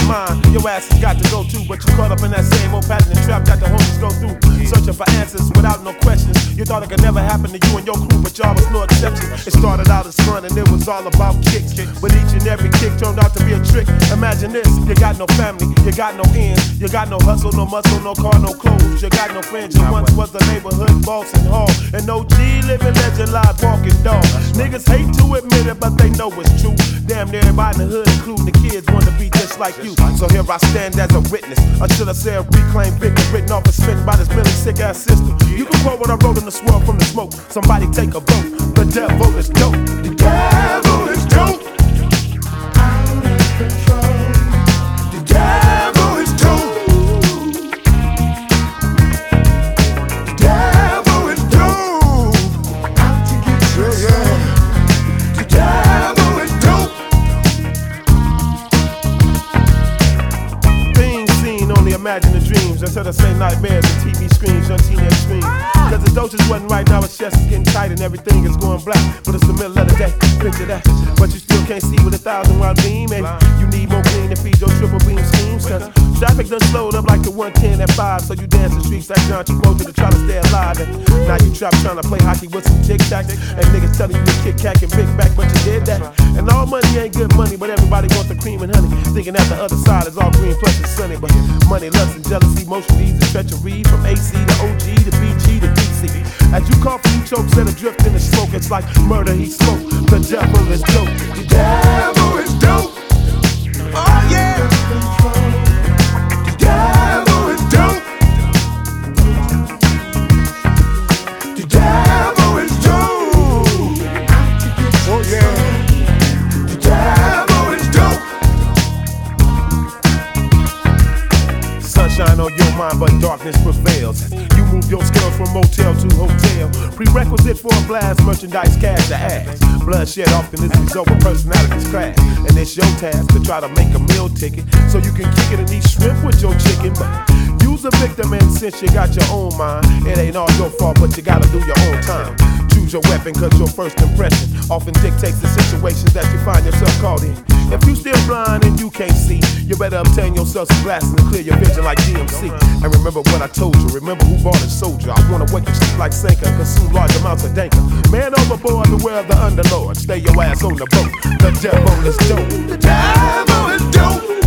mind, your ass has got to go too. But you caught up in that same old pattern and trap that the homies go through. Searching for answers without no questions. You thought it could never happen to you and your crew, but y'all was no exception. It started out as fun and it was all about kicks. But each and every kick turned out to be a trick. Imagine this, you got no family, you got no ends, you got no hustle, no muscle, no car, no clothes. You got no friends, you once was the neighborhood boss and hall. And OG living legend, live walking dog. Niggas hate to admit it, but they know it's true. Damn near everybody in the hood, including the kids, wanna be just like you. So here I stand as a witness, until I say a reclaimed victim, written off and spent by this really sick ass system. You can quote what I wrote in the swirl from the smoke. Somebody take a vote. The devil is dope. The devil is dope. Out of control. The devil is dope. The devil is dope. Out to get you. Yeah. The devil is dope. Things seen, only imagine the dreams. Instead of say nightmares and TV screens on teenage screens. Cause the dosage wasn't right, now it's chest is getting tight and everything is going black. But it's the middle of the day, picture that. But you still can't see with 1,000-watt beam. And you need more clean to feed your triple beam schemes. Cause traffic done slowed up like the 110 at 5. So you dance the streets like John Travolta to try to stay alive. And now you trap trying to play hockey with some tic-tacs. And niggas telling you to kick, cack, and big back, but you did that. And all money ain't good money, but everybody wants the cream and honey. Thinking that the other side is all green plus it's sunny. But money, lust, and jealousy, motion leads and treachery. From AC to OG to BG to DC. As you cough and you choke, set adrift in the smoke. It's like murder, he spoke. The devil is dope. The devil is dope. Oh yeah. The devil is dope. The devil is dope. Oh yeah. The devil is dope. Sunshine on your mind, but darkness prevails. You move your scales from motel to hotel. Prerequisite for a blast, merchandise, cash to ass. Bloodshed often is the result of personalities clash. And it's your task to try to make a meal ticket so you can kick it and eat shrimp with your chicken. But use a victim, and since you got your own mind, it ain't all your fault, but you gotta do your own time. Choose your weapon, cause your first impression often dictates the situations that you find yourself caught in. If you still blind and you can't see, you better obtain yourself some glasses and clear your vision like DMC. And remember what I told you, remember who bought a soldier. I wanna wake and sleep like Sanka and consume large amounts of danker. Man overboard, beware of the underlord. Stay your ass on the boat. The devil is dope. The devil is dope.